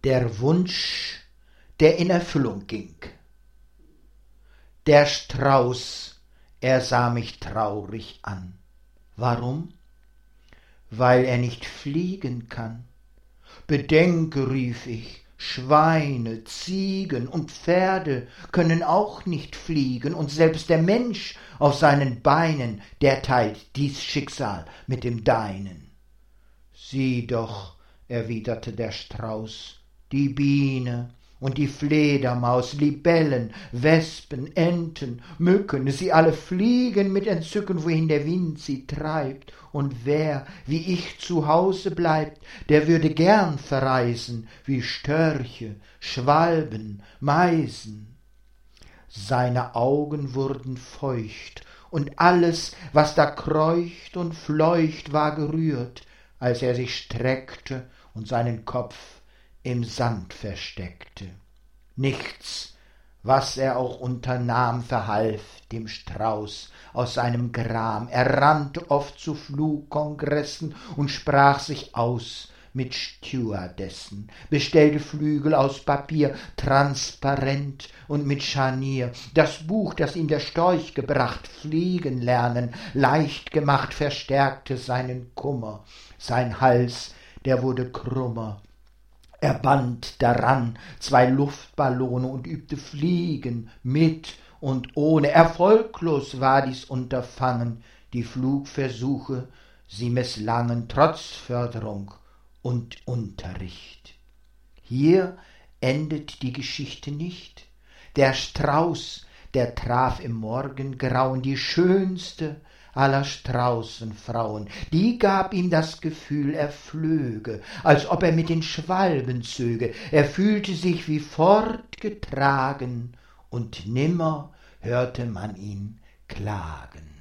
Der Wunsch, der in Erfüllung ging. Der Strauß, er sah mich traurig an. Warum? Weil er nicht fliegen kann. Bedenke, rief ich, Schweine, Ziegen und Pferde können auch nicht fliegen, und selbst der Mensch auf seinen Beinen, der teilt dies Schicksal mit dem deinen. Sieh doch, erwiderte der Strauß, die Biene und die Fledermaus, Libellen, Wespen, Enten, Mücken, sie alle fliegen mit Entzücken, wohin der Wind sie treibt. Und wer, wie ich, zu Hause bleibt, der würde gern verreisen, wie Störche, Schwalben, Meisen. Seine Augen wurden feucht, und alles, was da kreucht und fleucht, war gerührt, als er sich streckte und seinen Kopf im Sand versteckte. Nichts, was er auch unternahm, verhalf dem Strauß aus seinem Gram. Er rannte oft zu Flugkongressen und sprach sich aus mit Stewardessen, bestellte Flügel aus Papier, transparent und mit Scharnier. Das Buch, das ihm der Storch gebracht, Fliegen lernen, leicht gemacht, verstärkte seinen Kummer. Sein Hals, der wurde krummer. Er band daran 2 Luftballone und übte Fliegen mit und ohne. Erfolglos war dies Unterfangen. Die Flugversuche, sie misslangen trotz Förderung und Unterricht. Hier endet die Geschichte nicht. Der Strauß, der traf im Morgengrauen die schönste aller Straußenfrauen, die gab ihm das Gefühl, er flöge, als ob er mit den Schwalben zöge. Er fühlte sich wie fortgetragen, und nimmer hörte man ihn klagen.